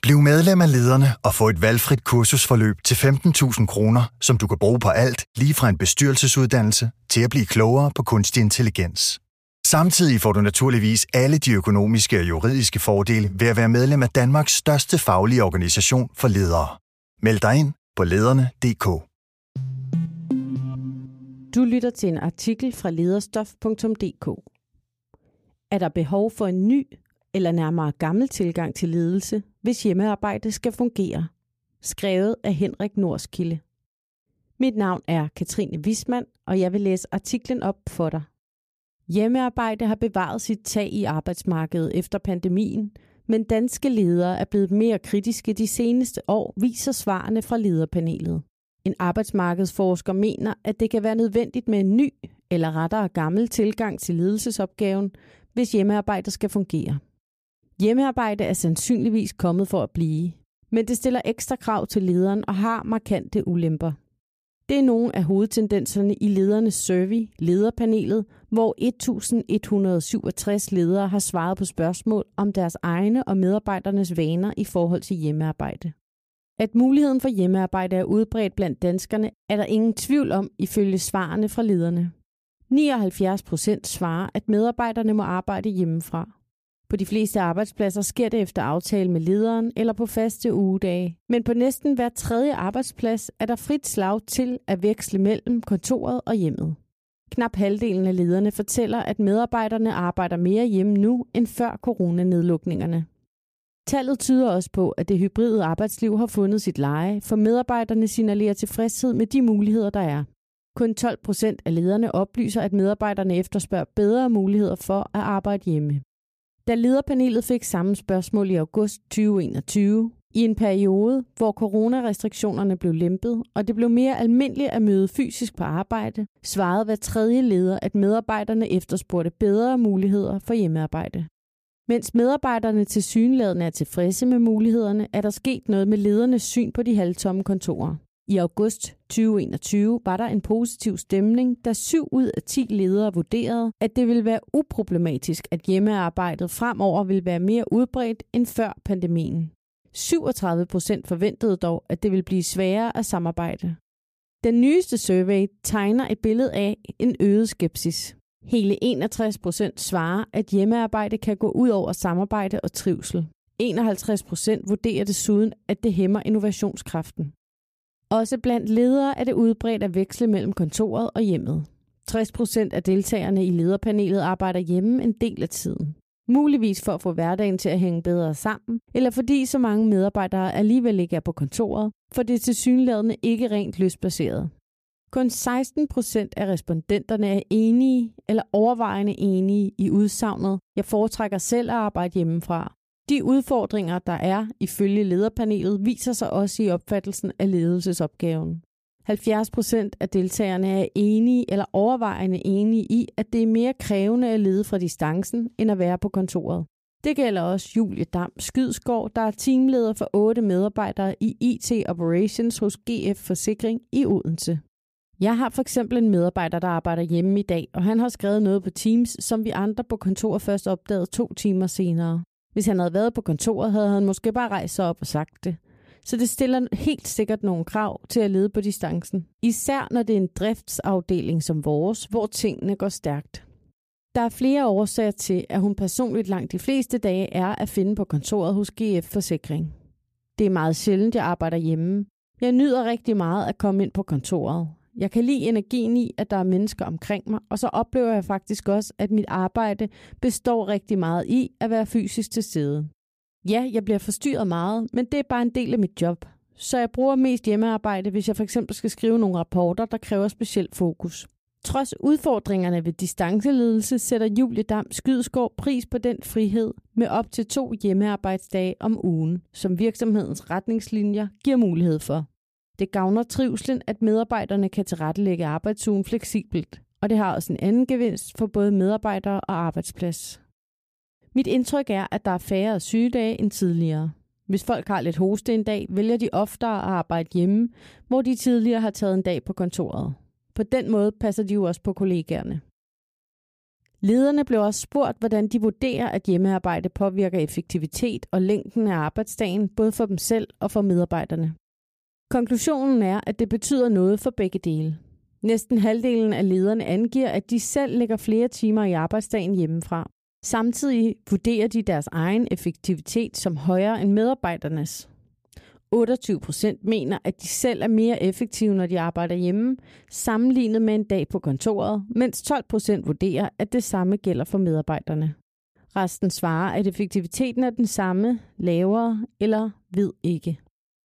Bliv medlem af Lederne og få et valgfrit kursusforløb til 15.000 kroner, som du kan bruge på alt, lige fra en bestyrelsesuddannelse til at blive klogere på kunstig intelligens. Samtidig får du naturligvis alle de økonomiske og juridiske fordele ved at være medlem af Danmarks største faglige organisation for ledere. Meld dig ind på lederne.dk. Du lytter til en artikel fra lederstof.dk. Er der behov for en ny eller nærmere gammel tilgang til ledelse, hvis hjemmearbejde skal fungere? Skrevet af Henrik Norskilde. Mit navn er Katrine Wismann, og jeg vil læse artiklen op for dig. Hjemmearbejde har bevaret sit tag i arbejdsmarkedet efter pandemien, men danske ledere er blevet mere kritiske de seneste år, viser svarene fra lederpanelet. En arbejdsmarkedsforsker mener, at det kan være nødvendigt med en ny, eller rettere gammel tilgang til ledelsesopgaven, hvis hjemmearbejde skal fungere. Hjemmearbejde er sandsynligvis kommet for at blive, men det stiller ekstra krav til lederen og har markante ulemper. Det er nogle af hovedtendenserne i ledernes survey, lederpanelet, hvor 1167 ledere har svaret på spørgsmål om deres egne og medarbejdernes vaner i forhold til hjemmearbejde. At muligheden for hjemmearbejde er udbredt blandt danskerne, er der ingen tvivl om ifølge svarene fra lederne. 79% svarer, at medarbejderne må arbejde hjemmefra. På de fleste arbejdspladser sker det efter aftale med lederen eller på faste ugedage. Men på næsten hver tredje arbejdsplads er der frit slag til at veksle mellem kontoret og hjemmet. Knap halvdelen af lederne fortæller, at medarbejderne arbejder mere hjemme nu end før coronanedlukningerne. Tallet tyder også på, at det hybride arbejdsliv har fundet sit leje, for medarbejderne signalerer tilfredshed med de muligheder, der er. Kun 12% af lederne oplyser, at medarbejderne efterspørger bedre muligheder for at arbejde hjemme. Da lederpanelet fik samme spørgsmål i august 2021, i en periode, hvor coronarestriktionerne blev lempet, og det blev mere almindeligt at møde fysisk på arbejde, svarede hver tredje leder, at medarbejderne efterspurgte bedre muligheder for hjemmearbejde. Mens medarbejderne tilsyneladende er tilfredse med mulighederne, er der sket noget med ledernes syn på de halvtomme kontorer. I august 2021 var der en positiv stemning, da 7 ud af 10 ledere vurderede, at det ville være uproblematisk, at hjemmearbejdet fremover ville være mere udbredt end før pandemien. 37% forventede dog, at det ville blive sværere at samarbejde. Den nyeste survey tegner et billede af en øget skepsis. Hele 61% svarer, at hjemmearbejde kan gå ud over samarbejde og trivsel. 51% vurderer desuden, at det hæmmer innovationskraften. Også blandt ledere er det udbredt at veksle mellem kontoret og hjemmet. 60% af deltagerne i lederpanelet arbejder hjemme en del af tiden. Muligvis for at få hverdagen til at hænge bedre sammen, eller fordi så mange medarbejdere alligevel ikke er på kontoret, for det er tilsyneladende ikke rent lystbaseret. Kun 16% af respondenterne er enige eller overvejende enige i udsagnet, jeg foretrækker selv at arbejde hjemmefra. De udfordringer, der er ifølge lederpanelet, viser sig også i opfattelsen af ledelsesopgaven. 70% af deltagerne er enige eller overvejende enige i, at det er mere krævende at lede fra distancen, end at være på kontoret. Det gælder også Julie Dam Skydsgaard, der er teamleder for 8 medarbejdere i IT Operations hos GF Forsikring i Odense. Jeg har for eksempel en medarbejder, der arbejder hjemme i dag, og han har skrevet noget på Teams, som vi andre på kontoret først opdagede 2 timer senere. Hvis han havde været på kontoret, havde han måske bare rejst sig op og sagt det. Så det stiller helt sikkert nogle krav til at lede på distancen. Især når det er en driftsafdeling som vores, hvor tingene går stærkt. Der er flere årsager til, at hun personligt langt de fleste dage er at finde på kontoret hos GF Forsikring. Det er meget sjældent, jeg arbejder hjemme. Jeg nyder rigtig meget at komme ind på kontoret. Jeg kan lide energien i, at der er mennesker omkring mig, og så oplever jeg faktisk også, at mit arbejde består rigtig meget i at være fysisk til stede. Ja, jeg bliver forstyrret meget, men det er bare en del af mit job. Så jeg bruger mest hjemmearbejde, hvis jeg for eksempel skal skrive nogle rapporter, der kræver specielt fokus. Trods udfordringerne ved distanceledelse sætter Julie Dam Skydsgaard pris på den frihed med op til 2 hjemmearbejdsdage om ugen, som virksomhedens retningslinjer giver mulighed for. Det gavner trivslen, at medarbejderne kan tilrettelægge arbejdsugen fleksibelt, og det har også en anden gevinst for både medarbejdere og arbejdsplads. Mit indtryk er, at der er færre sygedage end tidligere. Hvis folk har lidt hoste en dag, vælger de oftere at arbejde hjemme, hvor de tidligere har taget en dag på kontoret. På den måde passer de jo også på kollegaerne. Lederne blev også spurgt, hvordan de vurderer, at hjemmearbejde påvirker effektivitet og længden af arbejdsdagen, både for dem selv og for medarbejderne. Konklusionen er, at det betyder noget for begge dele. Næsten halvdelen af lederne angiver, at de selv lægger flere timer i arbejdsdagen hjemmefra. Samtidig vurderer de deres egen effektivitet som højere end medarbejdernes. 28% mener, at de selv er mere effektive, når de arbejder hjemme, sammenlignet med en dag på kontoret, mens 12% vurderer, at det samme gælder for medarbejderne. Resten svarer, at effektiviteten er den samme, lavere eller ved ikke.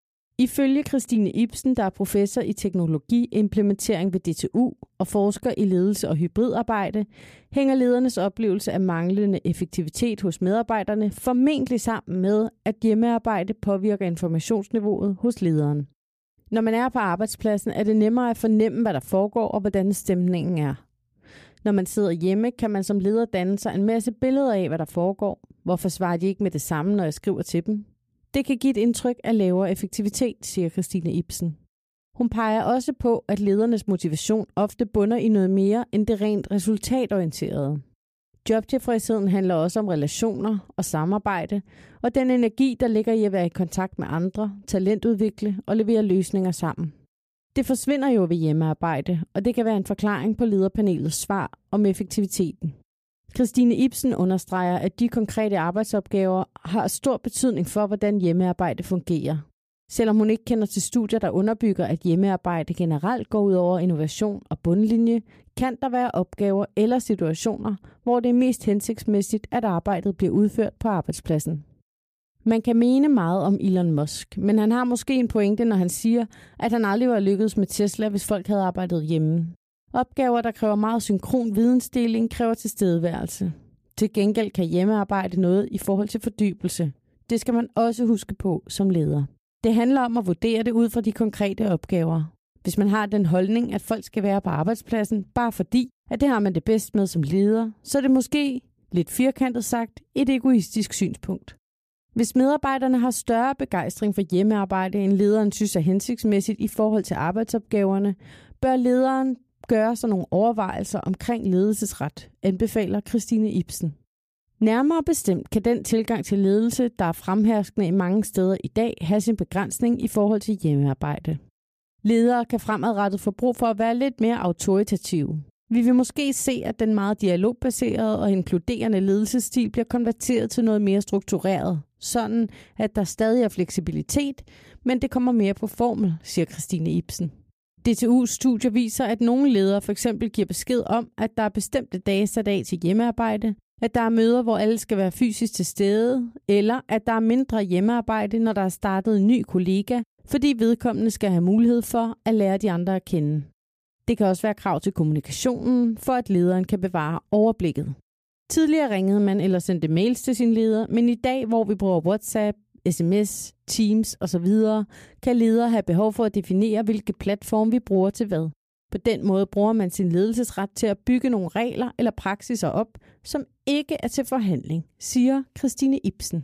Ifølge Christine Ibsen, der er professor i teknologiimplementering ved DTU og forsker i ledelse og hybridarbejde, hænger ledernes oplevelse af manglende effektivitet hos medarbejderne formentlig sammen med, at hjemmearbejde påvirker informationsniveauet hos lederen. Når man er på arbejdspladsen, er det nemmere at fornemme, hvad der foregår og hvordan stemningen er. Når man sidder hjemme, kan man som leder danne sig en masse billeder af, hvad der foregår. Hvorfor svarer de ikke med det samme, når jeg skriver til dem? Det kan give et indtryk af lavere effektivitet, siger Christine Ibsen. Hun peger også på, at ledernes motivation ofte bunder i noget mere end det rent resultatorienterede. Jobtilfredsheden handler også om relationer og samarbejde, og den energi, der ligger i at være i kontakt med andre, talentudvikle og levere løsninger sammen. Det forsvinder jo ved hjemmearbejde, og det kan være en forklaring på lederpanelets svar om effektiviteten. Christine Ibsen understreger, at de konkrete arbejdsopgaver har stor betydning for, hvordan hjemmearbejde fungerer. Selvom hun ikke kender til studier, der underbygger, at hjemmearbejde generelt går ud over innovation og bundlinje, kan der være opgaver eller situationer, hvor det er mest hensigtsmæssigt, at arbejdet bliver udført på arbejdspladsen. Man kan mene meget om Elon Musk, men han har måske en pointe, når han siger, at han aldrig var lykkedes med Tesla, hvis folk havde arbejdet hjemme. Opgaver, der kræver meget synkron vidensdeling, kræver tilstedeværelse. Til gengæld kan hjemmearbejde noget i forhold til fordybelse. Det skal man også huske på som leder. Det handler om at vurdere det ud fra de konkrete opgaver. Hvis man har den holdning, at folk skal være på arbejdspladsen, bare fordi, at det har man det bedst med som leder, så er det måske, lidt firkantet sagt, et egoistisk synspunkt. Hvis medarbejderne har større begejstring for hjemmearbejde, end lederen synes er hensigtsmæssigt i forhold til arbejdsopgaverne, bør lederen gøre sig nogle overvejelser omkring ledelsesret, anbefaler Christine Ibsen. Nærmere bestemt kan den tilgang til ledelse, der er fremherskende i mange steder i dag, have sin begrænsning i forhold til hjemmearbejde. Ledere kan fremadrettet få brug for at være lidt mere autoritative. Vi vil måske se, at den meget dialogbaserede og inkluderende ledelsesstil bliver konverteret til noget mere struktureret, sådan at der stadig er fleksibilitet, men det kommer mere på formel, siger Christine Ibsen. DTU's studier viser, at nogle ledere f.eks. giver besked om, at der er bestemte dage sat af til hjemmearbejde, at der er møder, hvor alle skal være fysisk til stede, eller at der er mindre hjemmearbejde, når der er startet en ny kollega, fordi vedkommende skal have mulighed for at lære de andre at kende. Det kan også være krav til kommunikationen, for at lederen kan bevare overblikket. Tidligere ringede man eller sendte mails til sin leder, men i dag, hvor vi bruger WhatsApp, SMS, Teams osv., kan ledere have behov for at definere, hvilke platform vi bruger til hvad. På den måde bruger man sin ledelsesret til at bygge nogle regler eller praksiser op, som ikke er til forhandling, siger Christine Ibsen.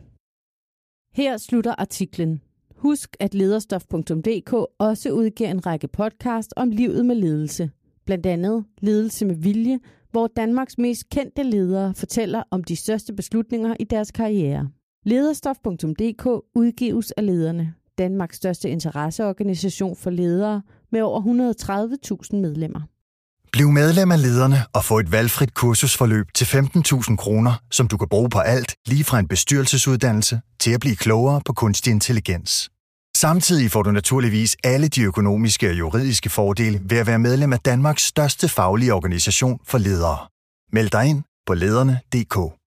Her slutter artiklen. Husk, at lederstof.dk også udgiver en række podcast om livet med ledelse. Blandt andet Ledelse med vilje, hvor Danmarks mest kendte ledere fortæller om de største beslutninger i deres karriere. Lederstof.dk udgives af Lederne, Danmarks største interesseorganisation for ledere med over 130.000 medlemmer. Bliv medlem af Lederne og få et valgfrit kursusforløb til 15.000 kroner, som du kan bruge på alt, lige fra en bestyrelsesuddannelse til at blive klogere på kunstig intelligens. Samtidig får du naturligvis alle de økonomiske og juridiske fordele ved at være medlem af Danmarks største faglige organisation for ledere. Meld dig ind på lederne.dk.